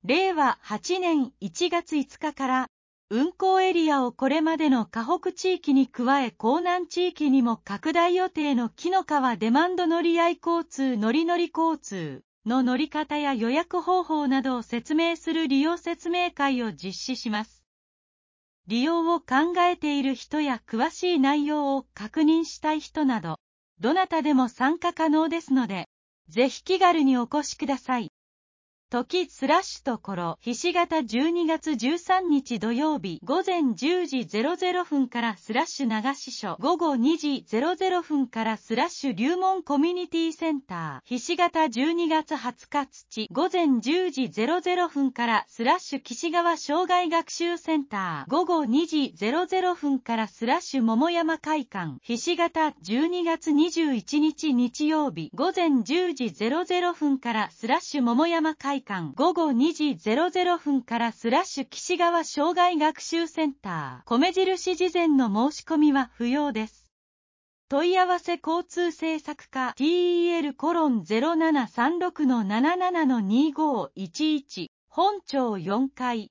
令和8年1月5日から、運行エリアをこれまでの河北地域に加え江南地域にも拡大予定の紀の川デマンド乗り合い交通乗り乗り交通の乗り方や予約方法などを説明する利用説明会を実施します。利用を考えている人や詳しい内容を確認したい人など、どなたでも参加可能ですので、ぜひ気軽にお越しください。時ところ、ひし形12月13日土曜日午前10時00分から流し所午後2時00分から龍門コミュニティセンターひし形12月20日土午前10時00分から岸川障害学習センター午後2時00分から桃山会館ひし形12月21日日曜日午前10時00分から桃山会館午後2時00分から岸川障害学習センター米印事前の申し込みは不要です。問い合わせ交通政策課 TEL:0736-77-2511 本町4階